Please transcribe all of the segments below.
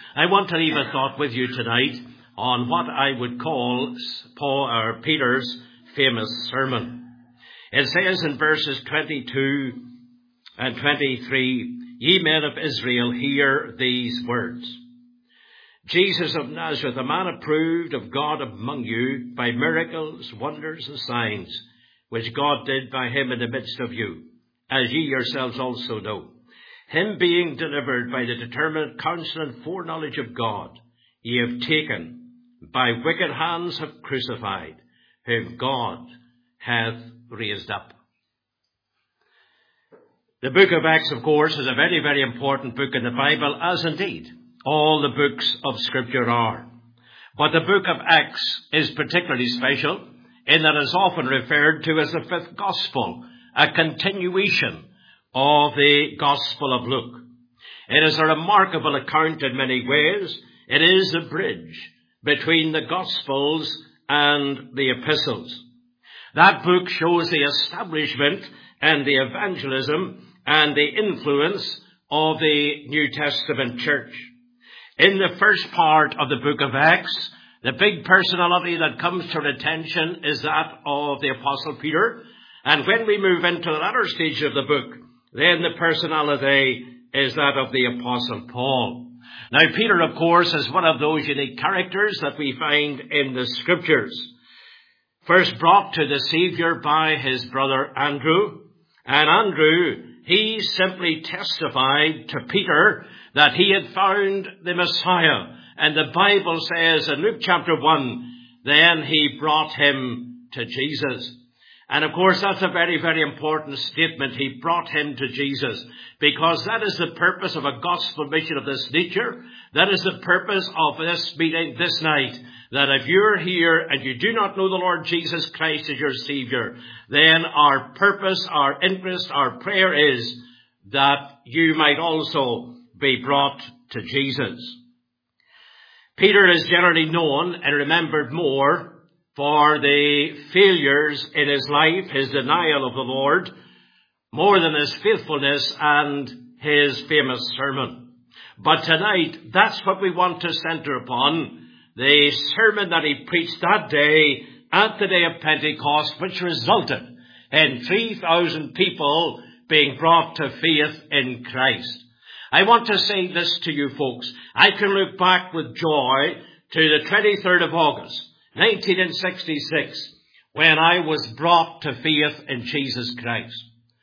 I want to leave a thought with you tonight on what I would call Peter's famous sermon. It says in verses 22 and 23, "Ye men of Israel, hear these words. Jesus of Nazareth, a man approved of God among you by miracles, wonders, and signs, which God did by him in the midst of you, as ye yourselves also know. Him being delivered by the determinate counsel and foreknowledge of God, ye have taken, by wicked hands have crucified, whom God hath raised up." The book of Acts, of course, is a very, very important book in the Bible, as indeed all the books of Scripture are. But the book of Acts is particularly special in that it is often referred to as the fifth gospel, a continuation of the Gospel of Luke. It is a remarkable account in many ways. It is the bridge between the Gospels and the epistles. That book shows the establishment and the evangelism and the influence of the New Testament church. In the first part of the book of Acts, the big personality that comes to our attention is that of the Apostle Peter. And when we move into the latter stage of the book, then the personality is that of the Apostle Paul. Now, Peter, of course, is one of those unique characters that we find in the Scriptures. First brought to the Savior by his brother Andrew. And Andrew, he simply testified to Peter that he had found the Messiah. And the Bible says in Luke chapter 1, then he brought him to Jesus. And of course, that's a very, very important statement. He brought him to Jesus, because that is the purpose of a gospel mission of this nature. That is the purpose of this meeting this night, that if you're here and you do not know the Lord Jesus Christ as your Savior, then our purpose, our interest, our prayer is that you might also be brought to Jesus. Peter is generally known and remembered more for the failures in his life, his denial of the Lord, more than his faithfulness and his famous sermon. But tonight, that's what we want to center upon, the sermon that he preached that day at the day of Pentecost, which resulted in 3,000 people being brought to faith in Christ. I want to say this to you folks. I can look back with joy to the 23rd of August, 1966, when I was brought to faith in Jesus Christ.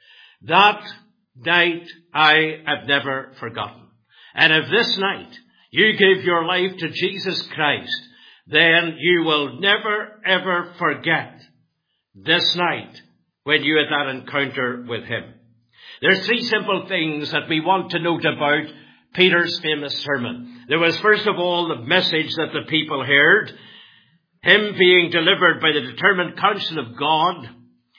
That night I have never forgotten. And if this night you give your life to Jesus Christ, then you will never ever forget this night when you had that encounter with him. There's three simple things that we want to note about Peter's famous sermon. There was, first of all, the message that the people heard. Him being delivered by the determined counsel of God.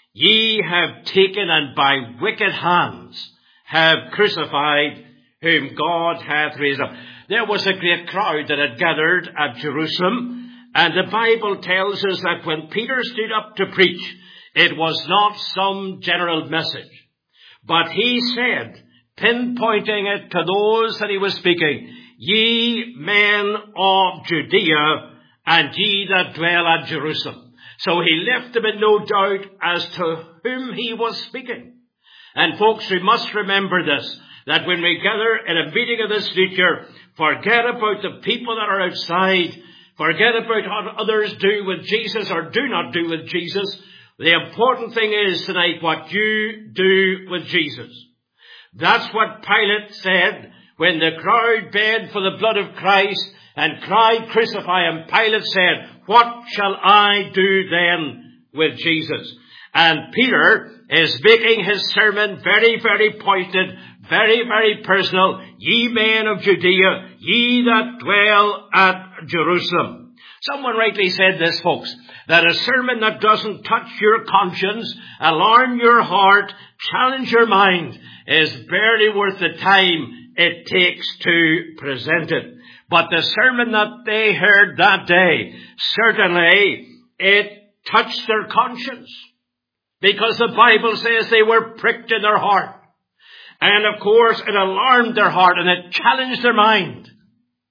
Ye have taken and by wicked hands have crucified whom God hath raised up. There was a great crowd that had gathered at Jerusalem. And the Bible tells us that when Peter stood up to preach, it was not some general message. But he said, pinpointing it to those that he was speaking, "Ye men of Judea, and ye that dwell at Jerusalem." So he left them in no doubt as to whom he was speaking. And folks, we must remember this, that when we gather in a meeting of this nature, forget about the people that are outside, forget about what others do with Jesus or do not do with Jesus. The important thing is tonight what you do with Jesus. That's what Pilate said when the crowd begged for the blood of Christ and cried, "Crucify him." Pilate said, "What shall I do then with Jesus?" And Peter is making his sermon very, very pointed, very, very personal. "Ye men of Judea, ye that dwell at Jerusalem." Someone rightly said this, folks, that a sermon that doesn't touch your conscience, alarm your heart, challenge your mind, is barely worth the time it takes to present it. But the sermon that they heard that day, certainly it touched their conscience, because the Bible says they were pricked in their heart. And of course, it alarmed their heart and it challenged their mind.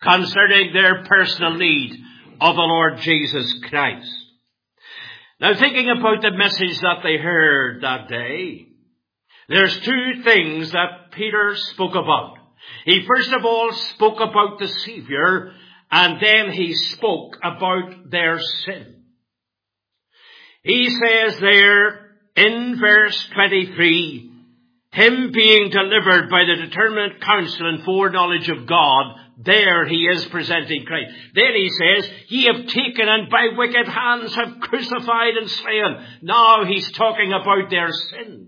concerning their personal need of the Lord Jesus Christ. Now, thinking about the message that they heard that day, there's two things that Peter spoke about. He first of all spoke about the Savior, and then he spoke about their sin. He says there in verse 23, him being delivered by the determinate counsel and foreknowledge of God, there he is presenting Christ. Then he says, ye have taken and by wicked hands have crucified and slain. Now he's talking about their sin.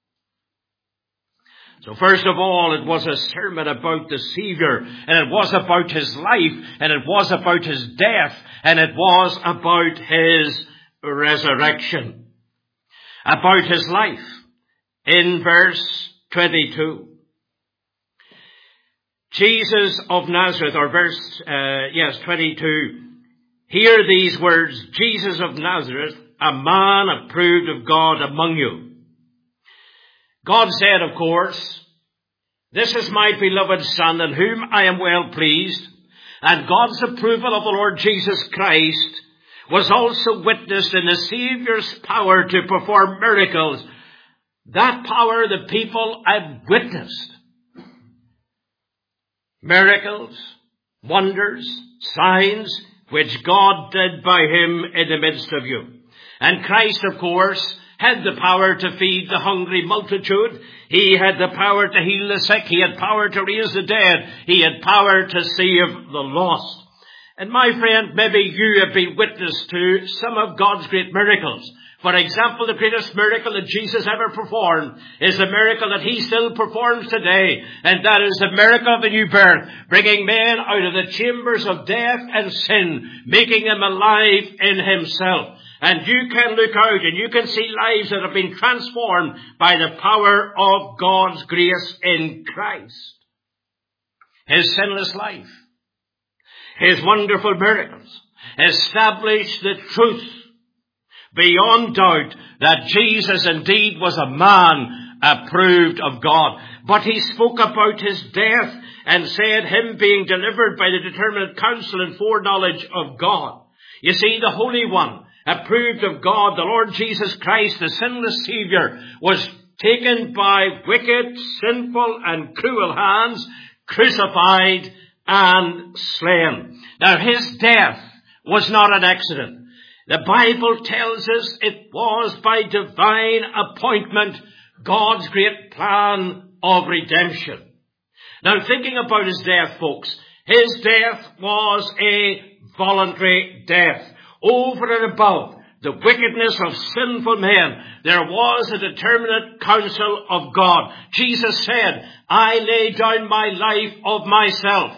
So first of all, it was a sermon about the Savior, and it was about his life, and it was about his death, and it was about his resurrection. About his life. In verse 22. Jesus of Nazareth, or verse 22. Hear these words, Jesus of Nazareth, a man approved of God among you. God said, of course, this is my beloved Son in whom I am well pleased. And God's approval of the Lord Jesus Christ was also witnessed in the Saviour's power to perform miracles. That power the people had witnessed. Miracles, wonders, signs, which God did by him in the midst of you. And Christ, of course, had the power to feed the hungry multitude. He had the power to heal the sick. He had power to raise the dead. He had power to save the lost. And my friend, maybe you have been witness to some of God's great miracles. For example, the greatest miracle that Jesus ever performed is a miracle that he still performs today. And that is the miracle of a new birth, bringing men out of the chambers of death and sin, making them alive in himself. And you can look out and you can see lives that have been transformed by the power of God's grace in Christ. His sinless life, his wonderful miracles, established the truth beyond doubt that Jesus indeed was a man approved of God. But he spoke about his death and said him being delivered by the determinate counsel and foreknowledge of God. You see, the Holy One, approved of God, the Lord Jesus Christ, the sinless Savior, was taken by wicked, sinful and cruel hands, crucified and slain. Now his death was not an accident. The Bible tells us it was by divine appointment, God's great plan of redemption. Now thinking about his death, folks, his death was a voluntary death. Over and above the wickedness of sinful men, there was a determinate counsel of God. Jesus said, I lay down my life of myself.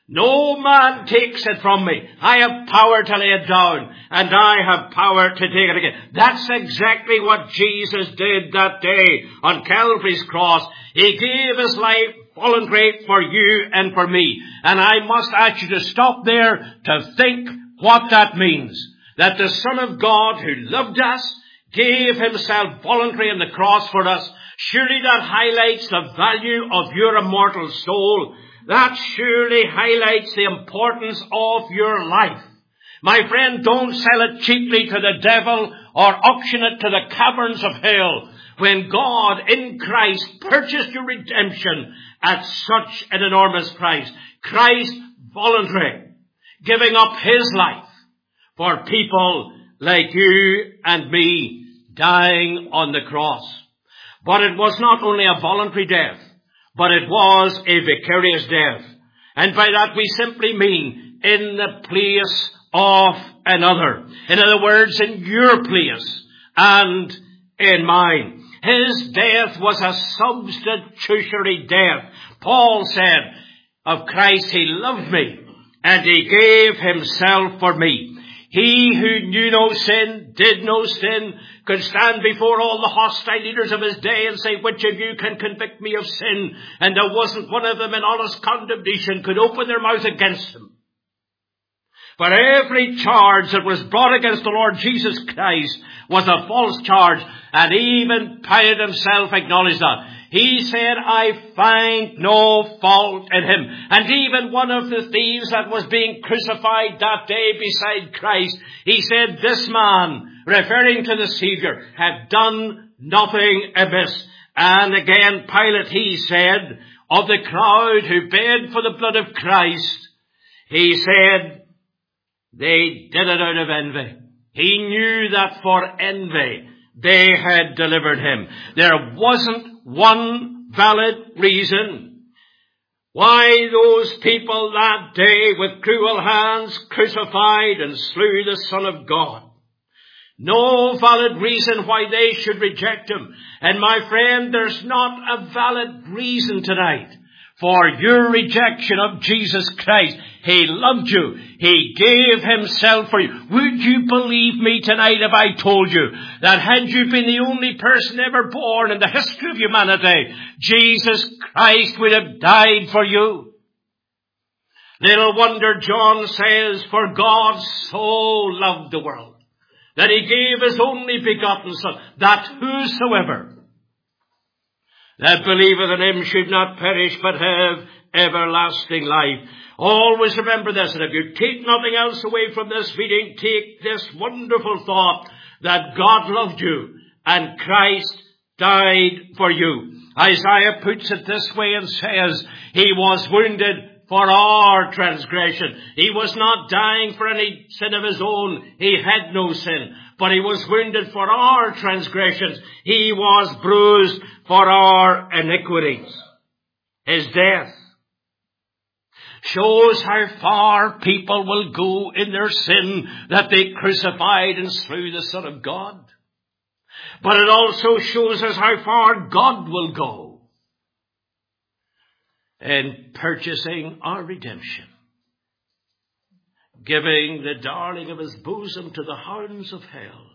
No man takes it from me. I have power to lay it down, and I have power to take it again. That's exactly what Jesus did that day on Calvary's cross. He gave his life voluntary for you and for me. And I must ask you to stop there to think what that means. That the Son of God who loved us gave himself voluntary on the cross for us. Surely that highlights the value of your immortal soul. That surely highlights the importance of your life. My friend, don't sell it cheaply to the devil or auction it to the caverns of hell. When God in Christ purchased your redemption at such an enormous price. Christ voluntary, giving up his life for people like you and me, dying on the cross. But it was not only a voluntary death, but it was a vicarious death. And by that we simply mean in the place of another. In other words, in your place and in mine. His death was a substitutionary death. Paul said of Christ, he loved me and he gave himself for me. He who knew no sin, did no sin, could stand before all the hostile leaders of his day and say, which of you can convict me of sin? And there wasn't one of them in honest condemnation could open their mouth against him. For every charge that was brought against the Lord Jesus Christ was a false charge. And even Pilate himself acknowledged that. He said, I find no fault in him. And even one of the thieves that was being crucified that day beside Christ, he said, this man, referring to the Savior, had done nothing amiss. And again, Pilate, he said, of the crowd who begged for the blood of Christ, he said, they did it out of envy. He knew that for envy they had delivered him. There wasn't one valid reason why those people that day with cruel hands crucified and slew the Son of God. No valid reason why they should reject him. And my friend, there's not a valid reason tonight for your rejection of Jesus Christ. He loved you. He gave himself for you. Would you believe me tonight if I told you that had you been the only person ever born in the history of humanity, Jesus Christ would have died for you? Little wonder John says, for God so loved the world that he gave his only begotten Son, that whosoever that believeth in him should not perish but have everlasting life. Always remember this, and if you take nothing else away from this reading, take this wonderful thought that God loved you and Christ died for you. Isaiah puts it this way and says, he was wounded for our transgression. He was not dying for any sin of his own. He had no sin. But he was wounded for our transgressions. He was bruised for our iniquities. His death shows how far people will go in their sin that they crucified and slew the Son of God. But it also shows us how far God will go in purchasing our redemption, giving the darling of his bosom to the hounds of hell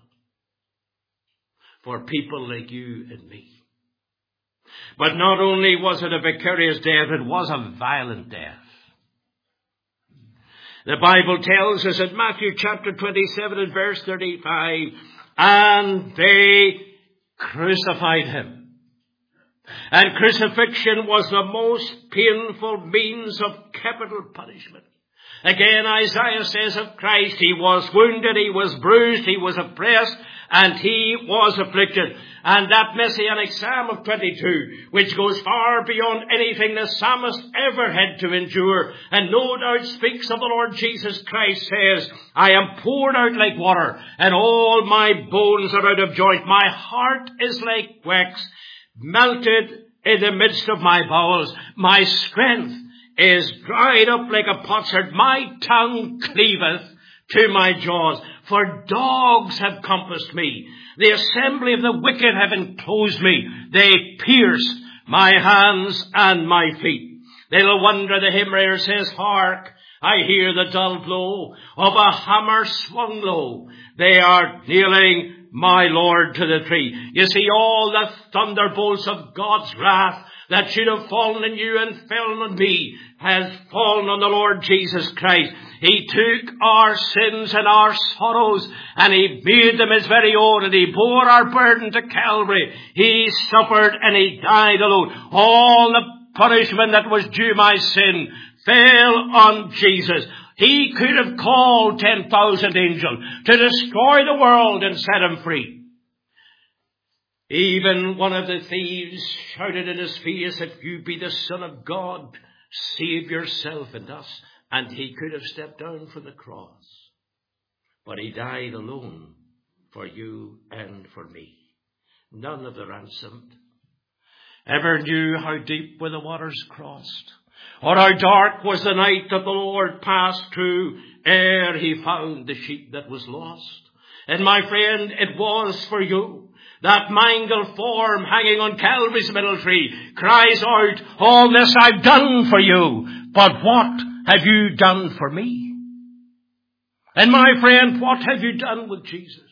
for people like you and me. But not only was it a vicarious death, it was a violent death. The Bible tells us in Matthew chapter 27 and verse 35, and they crucified him. And crucifixion was the most painful means of capital punishment. Again, Isaiah says of Christ, he was wounded, he was bruised, he was oppressed, and he was afflicted. And that messianic Psalm of 22, which goes far beyond anything the psalmist ever had to endure, and no doubt speaks of the Lord Jesus Christ, says, I am poured out like water, and all my bones are out of joint. My heart is like wax, melted in the midst of my bowels. My strength is dried up like a potsherd. My tongue cleaveth to my jaws. For dogs have compassed me. The assembly of the wicked have enclosed me. They pierced my hands and my feet. Little wonder the hymn writer says, hark, I hear the dull blow of a hammer swung low. They are nailing my Lord to the tree. You see, all the thunderbolts of God's wrath that should have fallen on you and fell on me has fallen on the Lord Jesus Christ. He took our sins and our sorrows and he made them his very own, and he bore our burden to Calvary. He suffered and he died alone. All the punishment that was due my sin fell on Jesus. He could have called 10,000 angels to destroy the world and set him free. Even one of the thieves shouted in his face, if you be the Son of God, save yourself and us. And he could have stepped down from the cross. But he died alone for you and for me. None of the ransomed ever knew how deep were the waters crossed, or how dark was the night that the Lord passed through ere he found the sheep that was lost. And my friend, it was for you. That mangled form hanging on Calvary's middle tree cries out, all this I've done for you, but what have you done for me? And my friend, what have you done with Jesus?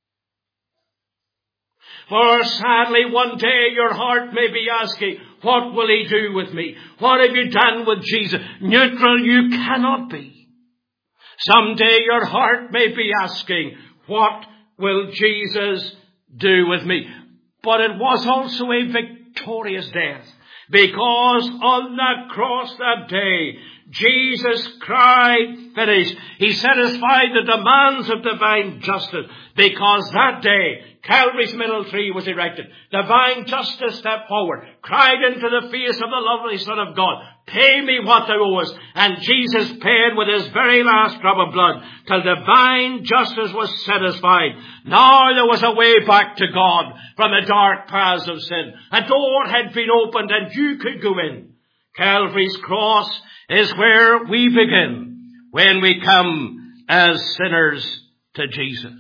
For sadly one day your heart may be asking, what will he do with me? What have you done with Jesus? Neutral you cannot be. Someday your heart may be asking, what will Jesus do with me? But it was also a victorious death. Because on that cross that day, Jesus cried, finished. He satisfied the demands of divine justice. Because that day, Calvary's middle tree was erected. Divine justice stepped forward, cried into the face of the lovely Son of God, pay me what thou owest. And Jesus paid with his very last drop of blood till divine justice was satisfied. Now there was a way back to God from the dark paths of sin. A door had been opened and you could go in. Calvary's cross is where we begin when we come as sinners to Jesus.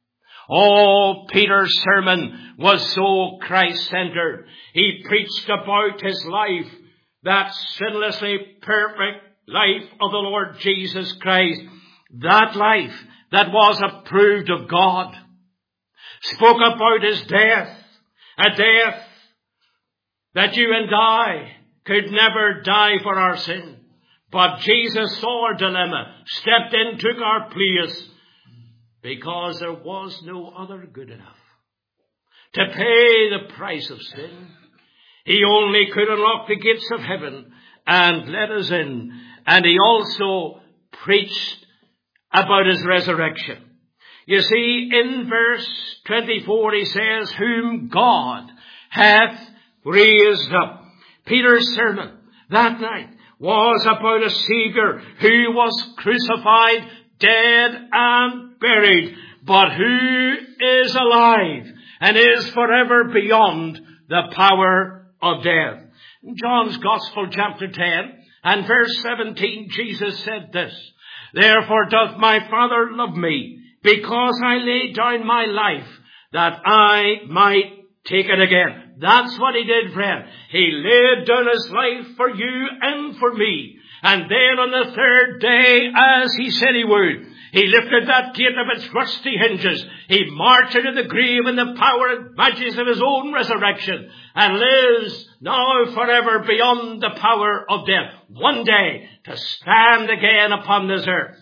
Oh, Peter's sermon was so Christ-centered. He preached about his life, that sinlessly perfect life of the Lord Jesus Christ. That life that was approved of God. Spoke about his death. A death that you and I could never die for our sin. But Jesus saw our dilemma, stepped in, took our place, because there was no other good enough to pay the price of sin. He only could unlock the gates of heaven and let us in. And he also preached about his resurrection. You see, in verse 24 he says, whom God hath raised up. Peter's sermon that night was about a Savior who was crucified, dead and buried, but who is alive and is forever beyond the power of death. In John's Gospel, chapter 10 and verse 17, Jesus said this, therefore doth my Father love me, because I laid down my life, that I might take it again. That's what he did, friend. He laid down his life for you and for me. And then on the third day, as he said he would, he lifted that gate of its rusty hinges. He marched into the grave in the power and majesty of his own resurrection, and lives now forever beyond the power of death. One day to stand again upon this earth.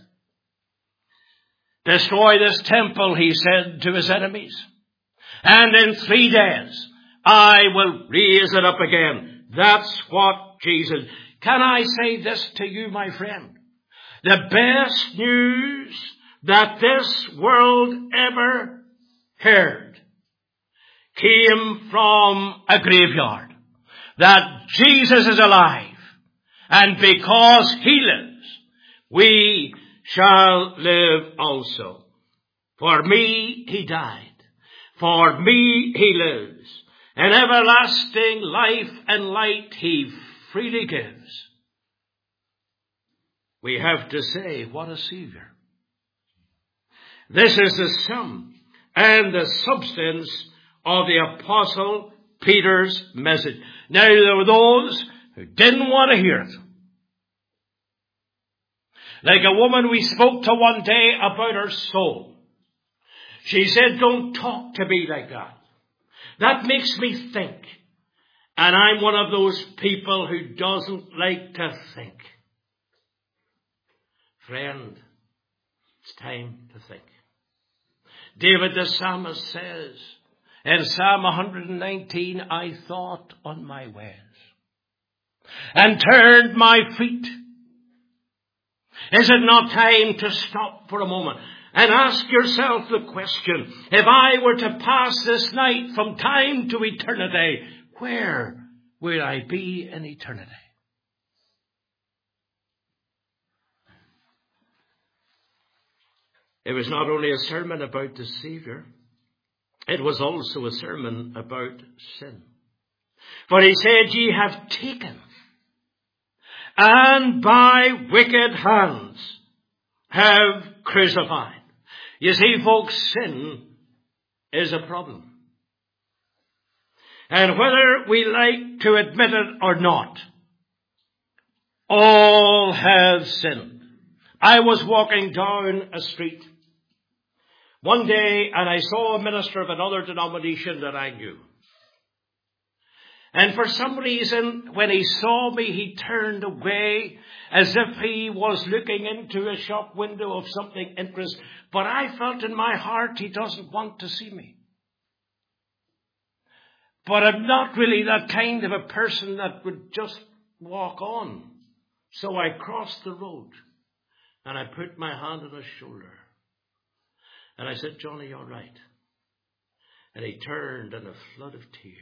Destroy this temple, he said to his enemies, and in 3 days I will raise it up again. That's what Jesus. Can I say this to you, my friend? The best news that this world ever heard came from a graveyard. That Jesus is alive. And because he lives, we shall live also. For me he died. For me he lives. And everlasting life and light he freely gives. We have to say, what a Savior. This is the sum and the substance of the Apostle Peter's message. Now, there were those who didn't want to hear it. Like a woman we spoke to one day about her soul. She said, don't talk to me like that. That makes me think. And I'm one of those people who doesn't like to think. Friend, it's time to think. David the psalmist says in Psalm 119, I thought on my ways and turned my feet. Is it not time to stop for a moment and ask yourself the question, if I were to pass this night from time to eternity, where will I be in eternity? It was not only a sermon about the Savior, it was also a sermon about sin. For he said, ye have taken, and by wicked hands have crucified. You see, folks, sin is a problem. And whether we like to admit it or not, all have sinned. I was walking down a street one day and I saw a minister of another denomination that I knew. And for some reason, when he saw me, he turned away as if he was looking into a shop window of something interesting. But I felt in my heart he doesn't want to see me. But I'm not really that kind of a person that would just walk on. So I crossed the road and I put my hand on his shoulder. And I said, Johnny, you're right. And he turned in a flood of tears.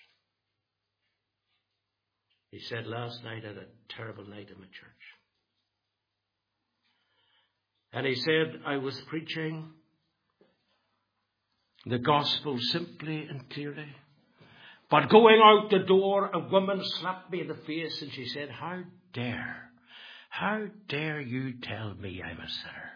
He said, last night I had a terrible night in my church. And he said, I was preaching the gospel simply and clearly. But going out the door, a woman slapped me in the face and she said, how dare you tell me I'm a sinner?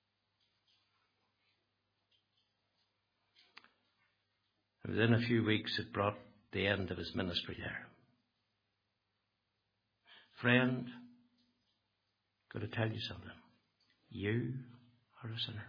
Within a few weeks, it brought the end of his ministry there. Friend, I've got to tell you something. You are a sinner.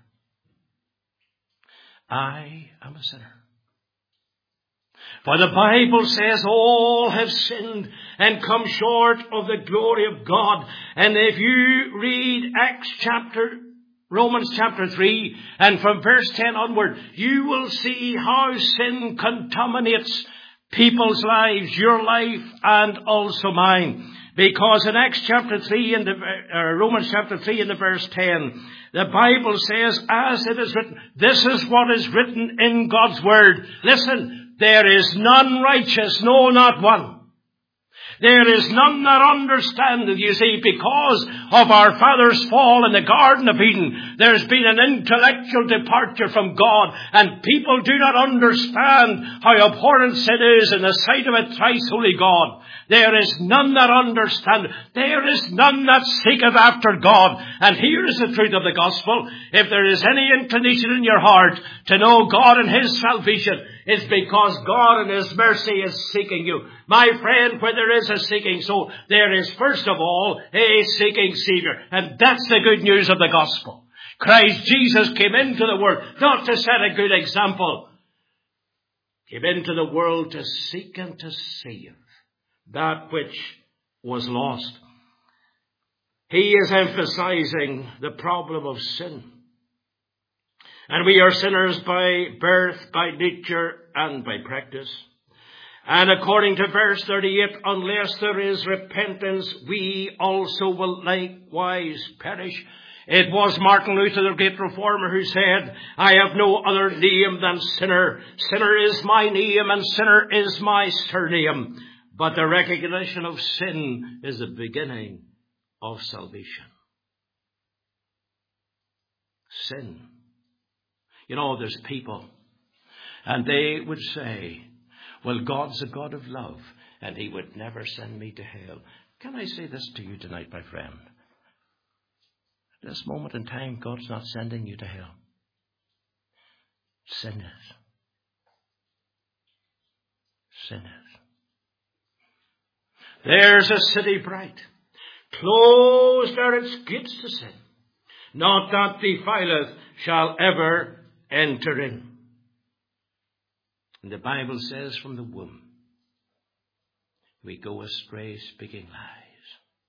I am a sinner. For the Bible says all have sinned and come short of the glory of God. And if you read Romans chapter 3, and from verse 10 onward, you will see how sin contaminates people's lives, your life and also mine. Because in Romans chapter 3 in the verse 10, the Bible says, as it is written, this is what is written in God's word. Listen, there is none righteous, no, not one. There is none that understandeth. You see, because of our father's fall in the Garden of Eden, there's been an intellectual departure from God, and people do not understand how abhorrent sin is in the sight of a thrice holy God. There is none that understandeth. There is none that seeketh after God. And here is the truth of the gospel. If there is any inclination in your heart to know God and His salvation, it's because God in His mercy is seeking you. My friend, where there is a seeking, so there is first of all a seeking Savior. And that's the good news of the gospel. Christ Jesus came into the world not to set a good example. Came into the world to seek and to save that which was lost. He is emphasizing the problem of sin. And we are sinners by birth, by nature, and by practice. And according to verse 38, unless there is repentance, we also will likewise perish. It was Martin Luther, the great reformer, who said, I have no other name than sinner. Sinner is my name and sinner is my surname. But the recognition of sin is the beginning of salvation. Sin. You know, there's people, and they would say, well, God's a God of love, and He would never send me to hell. Can I say this to you tonight, my friend? At this moment in time, God's not sending you to hell. Sin is. Sin is. There's a city bright, closed are its gates to sin. Not that defileth shall ever enter in. And the Bible says from the womb, we go astray speaking lies.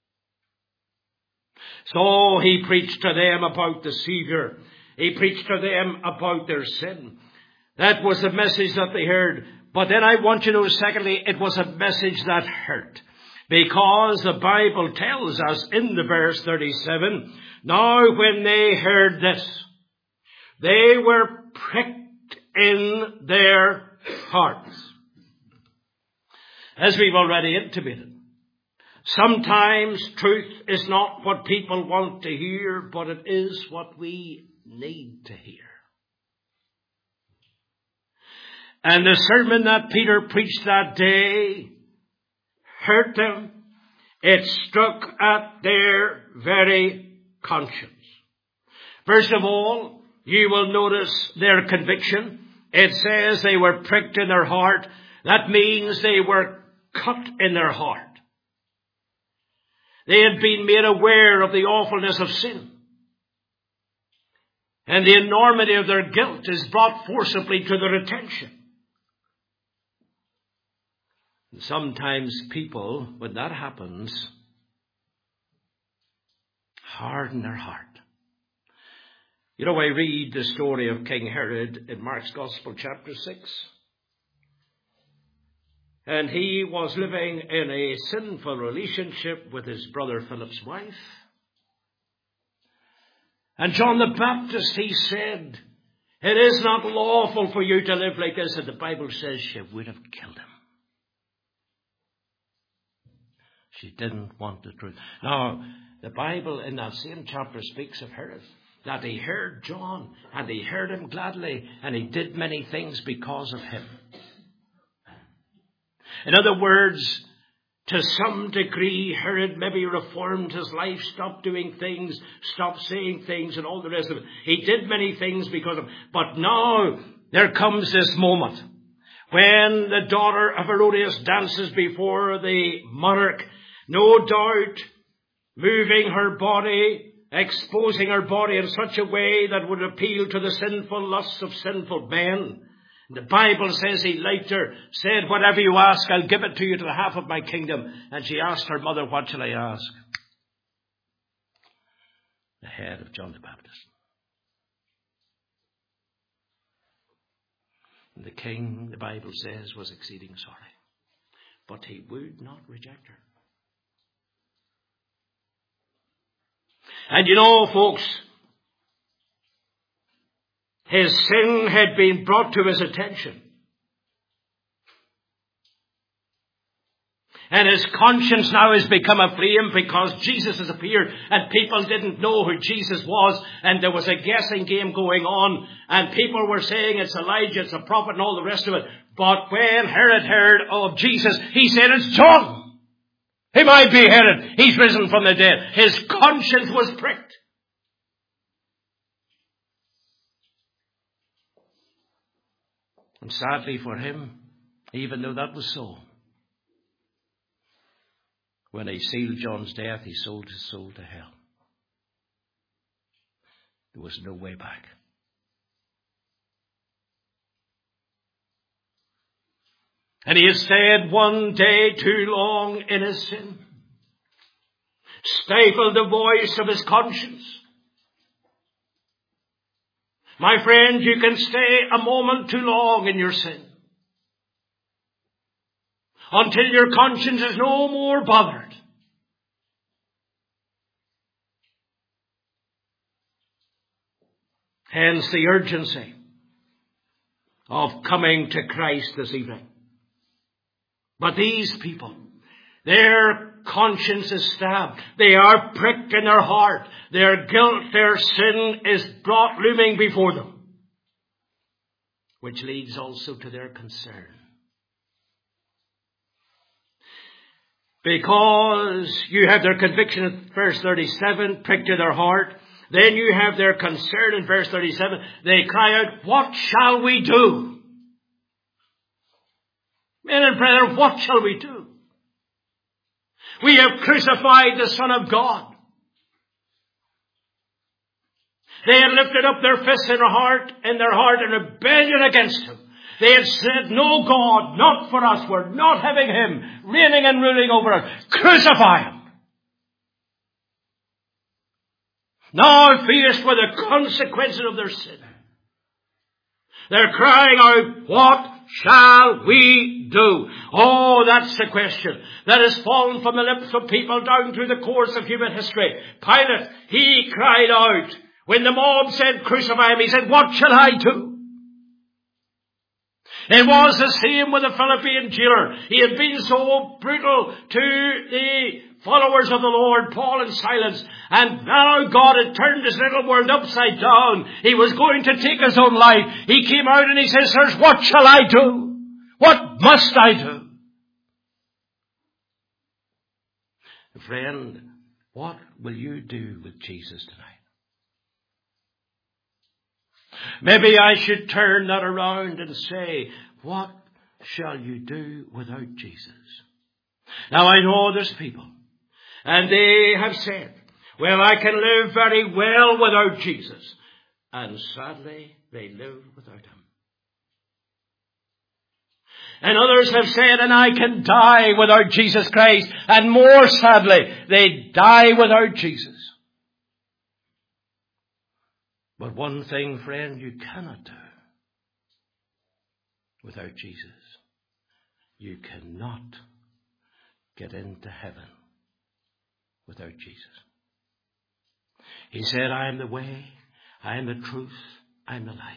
So He preached to them about the Savior. He preached to them about their sin. That was the message that they heard. But then I want you to know, secondly, it was a message that hurt. Because the Bible tells us in the verse 37, now when they heard this, they were pricked in their hearts. As we've already intimated, sometimes truth is not what people want to hear, but it is what we need to hear. And the sermon that Peter preached that day hurt them. It struck at their very conscience. First of all, you will notice their conviction. It says they were pricked in their heart. That means they were cut in their heart. They had been made aware of the awfulness of sin. And the enormity of their guilt is brought forcibly to their attention. And sometimes people, when that happens, harden their heart. You know, I read the story of King Herod in Mark's Gospel, chapter 6. And he was living in a sinful relationship with his brother Philip's wife. And John the Baptist, he said, it is not lawful for you to live like this. And the Bible says she would have killed him. She didn't want the truth. Now, the Bible in that same chapter speaks of Herod, that he heard John, and he heard him gladly, and he did many things because of him. In other words, to some degree, Herod maybe reformed his life, stopped doing things, stopped saying things, and all the rest of it. He did many things because of him. But now, there comes this moment when the daughter of Herodias dances before the monarch, no doubt moving her body, exposing her body in such a way that would appeal to the sinful lusts of sinful men. The Bible says he liked her, said, whatever you ask, I'll give it to you to the half of my kingdom. And she asked her mother, what shall I ask? The head of John the Baptist. And the king, the Bible says, was exceeding sorry. But he would not reject her. And you know, folks, his sin had been brought to his attention. And his conscience now has become aflame because Jesus has appeared and people didn't know who Jesus was, and there was a guessing game going on, and people were saying it's Elijah, it's a prophet, and all the rest of it. But when Herod heard of Jesus, he said, it's John. He might be Herod. He's risen from the dead. His conscience was pricked. And sadly for him, even though that was so, when he sealed John's death, he sold his soul to hell. There was no way back. And he had stayed one day too long in his sin, stifled the voice of his conscience. My friend, you can stay a moment too long in your sin until your conscience is no more bothered. Hence the urgency of coming to Christ this evening. But these people, their conscience is stabbed. They are pricked in their heart. Their guilt, their sin is brought looming before them. Which leads also to their concern. Because you have their conviction in verse 37, pricked to their heart. Then you have their concern in verse 37. They cry out, what shall we do? Men and brethren, what shall we do? We have crucified the Son of God. They had lifted up their fists in their heart in rebellion against him. They had said, no God, not for us. We're not having him reigning and ruling over us. Crucify him. Now faced with the consequences of their sin, they're crying out, what shall we do? Oh, that's the question that has fallen from the lips of people down through the course of human history. Pilate, he cried out when the mob said, crucify him. He said, what shall I do? It was the same with the Philippian jailer. He had been so brutal to the followers of the Lord, Paul and Silas, and now God had turned his little world upside down. He was going to take his own life. He came out and he says, sirs, what shall I do? What must I do? Friend, what will you do with Jesus tonight? Maybe I should turn that around and say, what shall you do without Jesus? Now I know there's people, and they have said, well, I can live very well without Jesus. And sadly, they live without him. And others have said, and I can die without Jesus Christ. And more sadly, they die without Jesus. But one thing, friend, you cannot do without Jesus. you cannot get into heaven without Jesus. He said, I am the way, I am the truth, I am the life.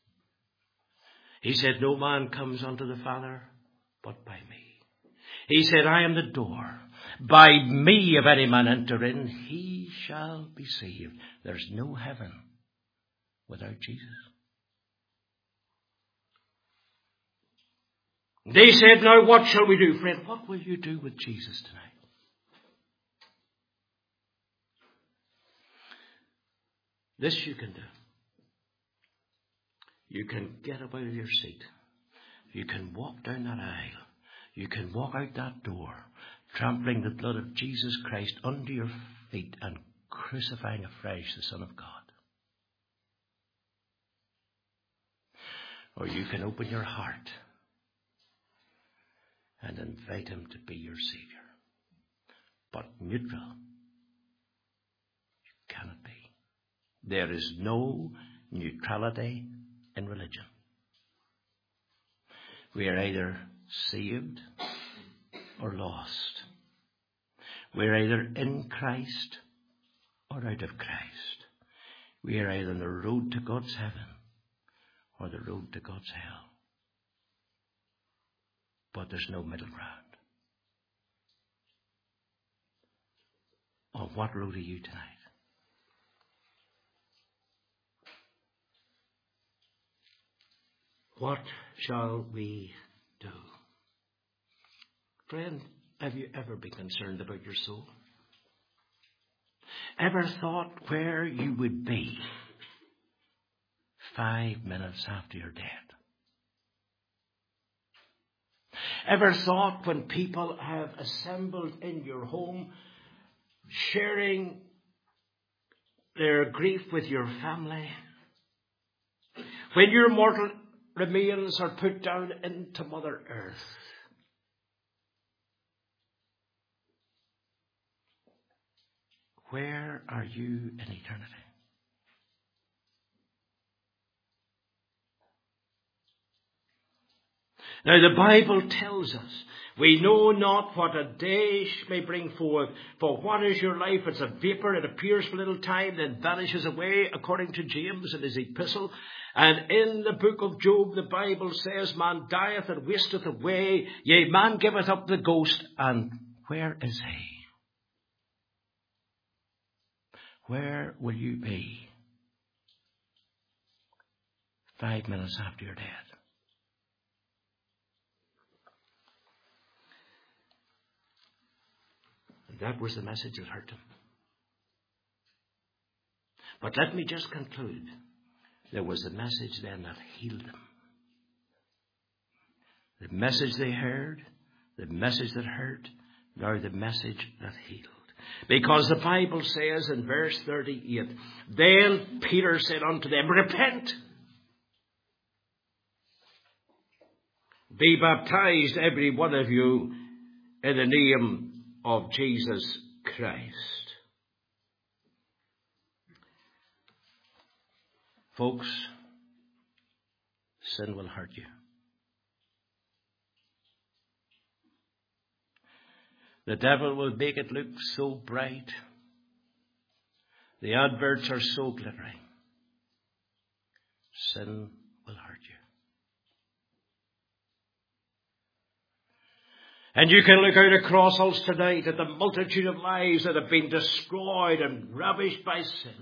He said, no man comes unto the Father but by me. He said, I am the door. By me, if any man enter in, he shall be saved. There's no heaven without Jesus. They said, now what shall we do, friend? What will you do with Jesus tonight? This you can do. You can get up out of your seat. You can walk down that aisle. You can walk out that door, trampling the blood of Jesus Christ under your feet and crucifying afresh the Son of God. Or you can open your heart and invite him to be your Savior. But neutral, you cannot be. There is no neutrality in religion. We are either saved or lost. We're either in Christ or out of Christ. We are either on the road to God's heaven or the road to God's hell. But there's no middle ground. On what road are you tonight? What shall we do? Friend, have you ever been concerned about your soul? Ever thought where you would be 5 minutes after you're dead? Ever thought when people have assembled in your home, sharing their grief with your family, when your mortal remains are put down into Mother Earth, where are you in eternity? Now the Bible tells us, we know not what a day may bring forth, for what is your life? It's a vapor, it appears for a little time, then vanishes away, according to James in his epistle. And in the book of Job, the Bible says, man dieth and wasteth away, yea, man giveth up the ghost, and where is he? Where will you be 5 minutes after you're dead? And that was the message that hurt them. But let me just conclude. There was the message then that healed them. The message they heard, the message that hurt, now the message that healed. Because the Bible says in verse 38, then Peter said unto them, repent. Be baptized, every one of you, in the name of Jesus Christ. Folks, sin will hurt you. The devil will make it look so bright. The adverts are so glittering. Sin will hurt you. And you can look out across us tonight at the multitude of lives that have been destroyed and ravished by sin.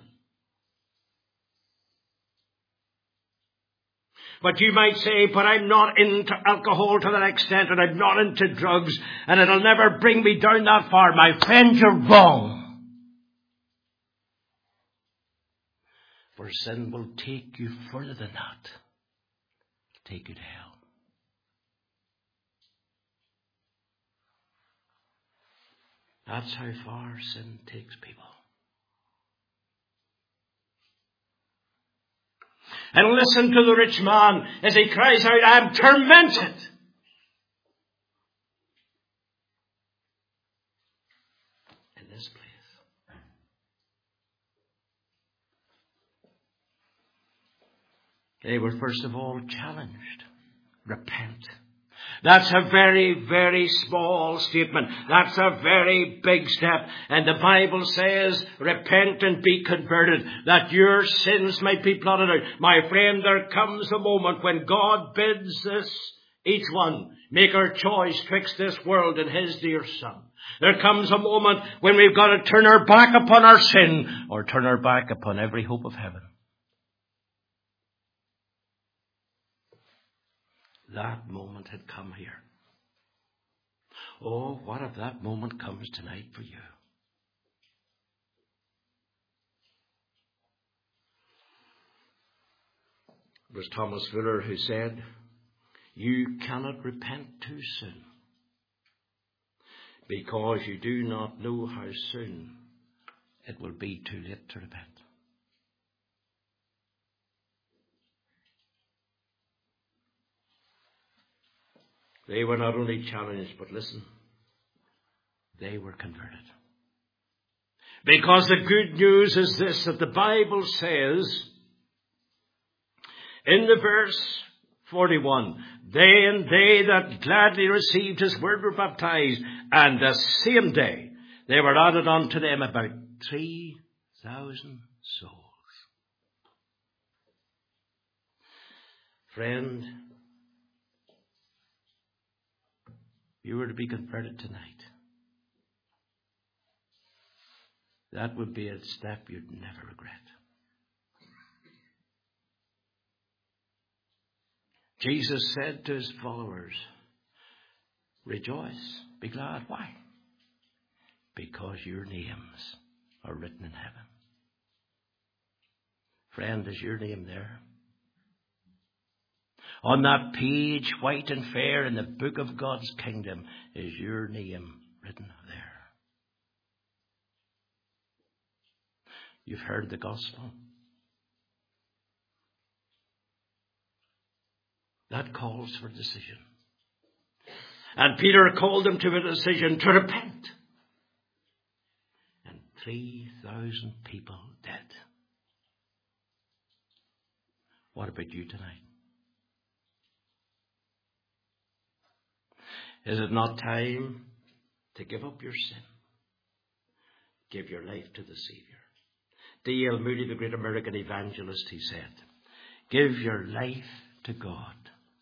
But you might say, but I'm not into alcohol to that extent, and I'm not into drugs, and it'll never bring me down that far. My friend, you're wrong. For sin will take you further than that. It'll take you to hell. That's how far sin takes people. And listen to the rich man as he cries out, I'm tormented. In this place. They were first of all challenged. Repent. That's a very, very small statement. That's a very big step. And the Bible says, repent and be converted, that your sins might be blotted out. My friend, there comes a moment when God bids us, each one, make our choice twixt this world and his dear Son. There comes a moment when we've got to turn our back upon our sin, or turn our back upon every hope of heaven. That moment had come here. Oh, what if that moment comes tonight for you? It was Thomas Fuller who said, you cannot repent too soon, because you do not know how soon it will be too late to repent. They were not only challenged, but listen, they were converted. Because the good news is this, that the Bible says in the verse 41, they that gladly received his word were baptized, and the same day they were added unto them about 3,000 souls. Friend, you were to be converted tonight. That would be a step you'd never regret. Jesus said to his followers, rejoice, be glad. Why? Because your names are written in heaven. Friend, is your name there? On that page, white and fair, in the book of God's kingdom, is your name written there. You've heard the gospel. That calls for decision. And Peter called them to a decision to repent. And 3,000 people dead. What about you tonight? Is it not time to give up your sin? Give your life to the Savior. D.L. Moody, the great American evangelist, he said, give your life to God,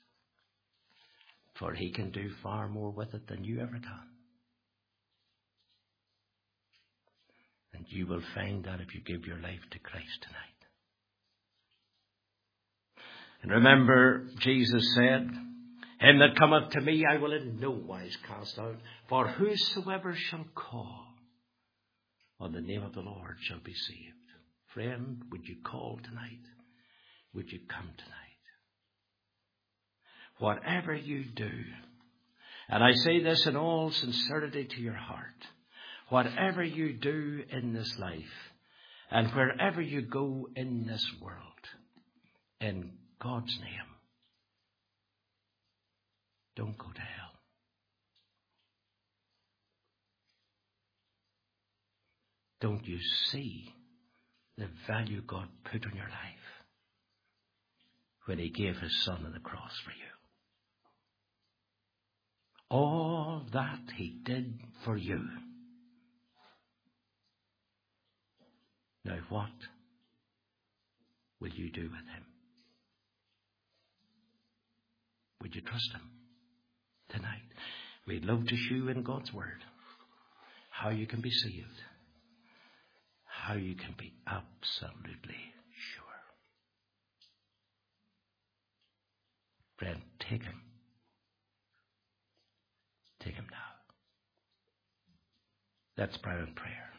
for he can do far more with it than you ever can. And you will find that if you give your life to Christ tonight. And remember, Jesus said, him that cometh to me I will in no wise cast out, for whosoever shall call on the name of the Lord shall be saved. Friend, would you call tonight? Would you come tonight? Whatever you do, and I say this in all sincerity to your heart, whatever you do in this life, and wherever you go in this world, in God's name, don't go to hell. Don't you see the value God put on your life when he gave his Son on the cross for you? All that he did for you. Now what will you do with him? Would you trust him tonight? We'd love to show you in God's word how you can be saved, how you can be absolutely sure. Friend, take him. Take him now. Let's pray in prayer.